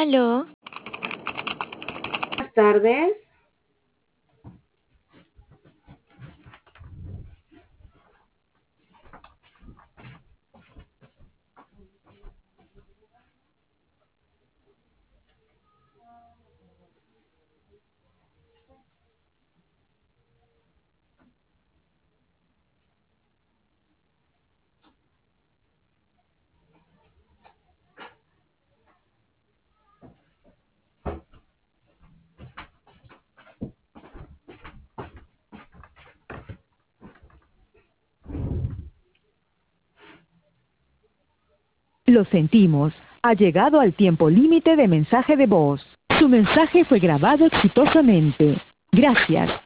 Aló, Buenas tardes. Lo sentimos, ha llegado al tiempo límite de mensaje de voz. Su mensaje fue grabado exitosamente. Gracias.